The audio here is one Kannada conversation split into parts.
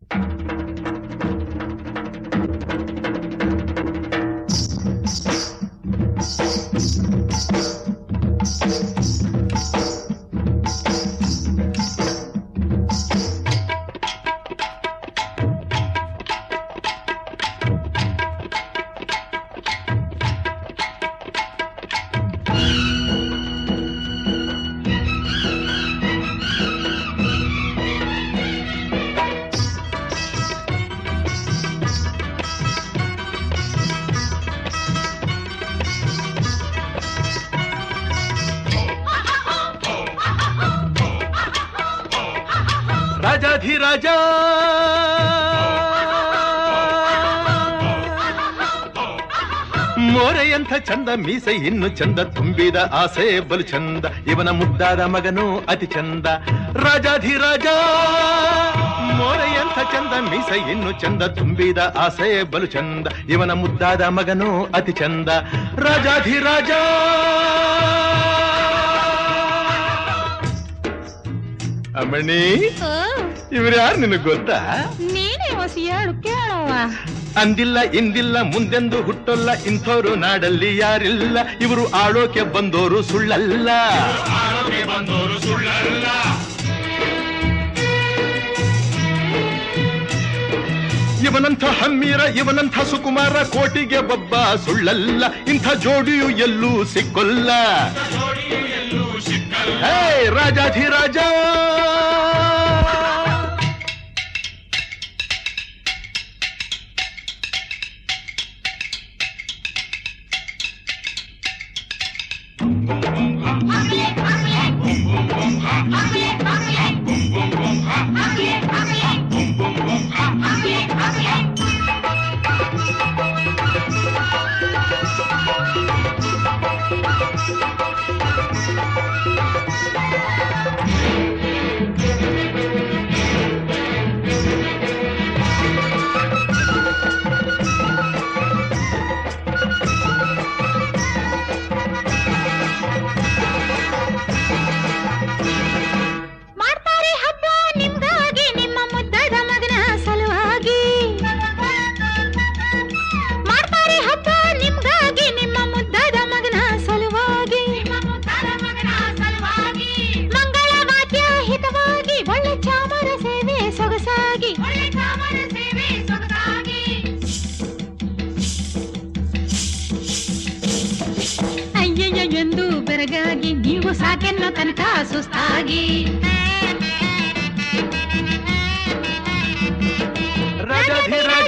ರಾಜಾಧಿರಾಜ ಮೋರೆಯಂಥ ಚಂದ ಮೀಸೆ ಇನ್ನು ಚಂದ ತುಂಬಿದ ಆಸೆ ಬಲು ಚಂದ ಇವನ ಮುದ್ದಾದ ಮಗನು ಅತಿ ಚಂದ ರಾಜಾಧಿರಾಜ ಮೋರೆಯಂಥ ಚಂದ ಮೀಸೆ ಇನ್ನು ಚಂದ ತುಂಬಿದ ಆಸೆ ಬಲು ಚಂದ ಇವನ ಮುದ್ದಾದ ಮಗನು ಅತಿ ಚಂದ ರಾಜಾಧಿರಾಜ ಅಮ್ಮಣಿ ಇವ್ರು ಯಾರು ನಿನಗ್ ಗೊತ್ತಾ? ನೀನೇ ಹೊಸಿಯಾಳು ಕೇಳವ. ಅಂದಿಲ್ಲ ಇಂದಿಲ್ಲ ಮುಂದೆಂದು ಹುಟ್ಟೊಲ್ಲ ಇಂಥವ್ರು ನಾಡಲ್ಲಿ ಯಾರಿಲ್ಲ ಇವರು ಆಳೋಕೆ ಬಂದೋರು ಸುಳ್ಳಲ್ಲ ಇವನಂಥ ಹಮ್ಮೀರ ಇವನಂಥ ಸುಕುಮಾರ ಕೋಟಿಗೆ ಒಬ್ಬ ಸುಳ್ಳಲ್ಲ ಇಂಥ ಜೋಡಿಯು ಎಲ್ಲೂ ಸಿಕ್ಕೊಲ್ಲ ಹೇ ರಾಜಾಧಿರಾಜ ಎಂದು ಬೆರಗಾಗಿ ನೀವು ಸಾಕೆನ್ನೋ ತನಕ ಸುಸ್ತಾಗಿ ರಾಜಾಧಿರಾಜ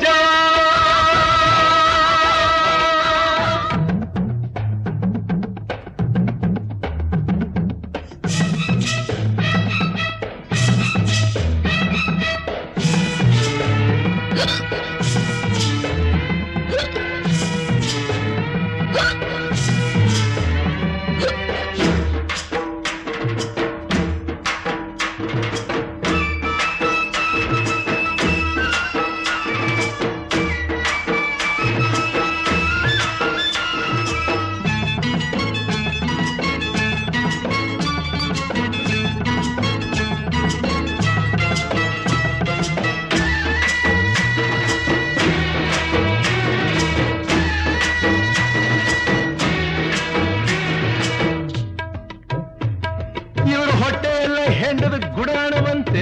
ಹೆಂಡದ ಗುಡಾಣವಂತೆ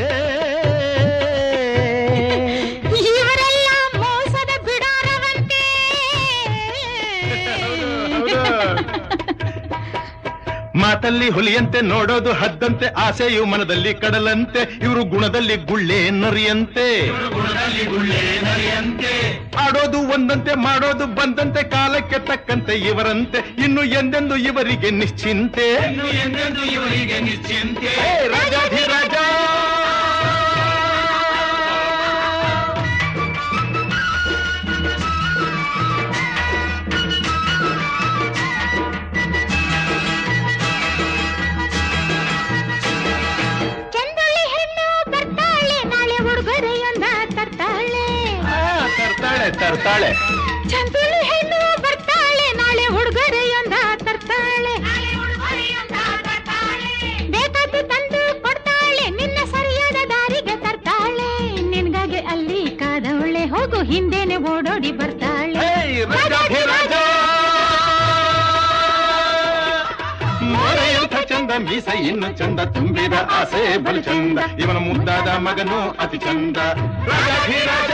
ಇವರೆಲ್ಲ ಮೋಸದ ಬಿಡಾಣವಂತೆ ಮಾತಲ್ಲಿ ಹುಲಿಯಂತೆ ನೋಡೋದು ಹದ್ದಂತೆ ಆಸೆಯು ಮನದಲ್ಲಿ ಕಡಲಂತೆ ಇವರು ಗುಣದಲ್ಲಿ ಗುಳ್ಳೆ ನರಿಯಂತೆ ಆಡೋದು ಒಂದಂತೆ ಮಾಡೋದು ಬಂದಂತೆ ಕಾಲಕ್ಕೆ ತಕ್ಕಂತೆ ಇವರಂತೆ ಇನ್ನು ಎಂದೆಂದು ಇವರಿಗೆ ನಿಶ್ಚಿಂತೆ ರಾಜಾಧಿರಾಜ ತರ್ತಾಳೆ ಚಂದುಳಿ ಹೆಣ್ಣು ಬರ್ತಾಳೆ ನಾಳೆ ಉಡುಗೊರೆಯೊಂದ ತರ್ತಾಳೆ ಬೇಕಾದ್ದು ತಂದು ಕೊಡ್ತಾಳೆ ನಿನ್ನ ಸರಿಯಾದ ದಾರಿಗೆ ತರ್ತಾಳೆ ನಿನ್ಗಾಗಿ ಅಲ್ಲಿ ಕೂಗು ಹಿಂದೆನೆ ಓಡೋಡಿ ಬರ್ತಾಳೆ. ರಾಜಾಧಿರಾಜ ನೋಡೆಯಂಥ ಚಂದ ಮೀಸ ಇನ್ನು ಚಂದ ತುಂಬಿದ ಆಸೆ ಬಲು ಚಂದ ಇವನ ಮುದ್ದಾದ ಮಗನು ಅತಿ ಚಂದ ರಾಜಾಧಿರಾಜ.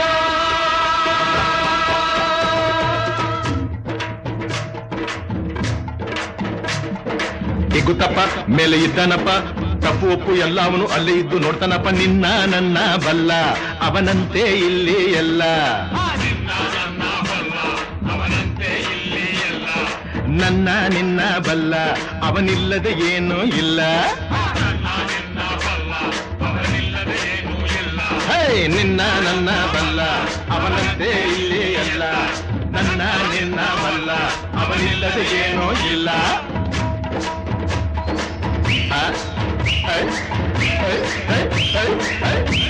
ಇಗುತ್ತಪ್ಪ ಮೇಲೆ ಇದ್ದಾನಪ್ಪ ತಪ್ಪು ಒಪ್ಪು ಎಲ್ಲ ಅವನು ಅಲ್ಲೇ ಇದ್ದು ನೋಡ್ತಾನಪ್ಪ ನಿನ್ನ ನನ್ನ ಬಲ್ಲ ಅವನಂತೆ ಇಲ್ಲಿ ಎಲ್ಲ ನನ್ನ ನಿನ್ನ ಬಲ್ಲ ಅವನಿಲ್ಲದೆ ಏನೂ ಇಲ್ಲ. ಹೇ ನಿನ್ನ ನನ್ನ ಬಲ್ಲ ಅವನಂತೆ ಇಲ್ಲಿ ಎಲ್ಲ ನನ್ನ ನಿನ್ನ ಬಲ್ಲ ಅವನಿಲ್ಲದೆ ಏನೂ ಇಲ್ಲ. Hey, hey, hey, hey, hey.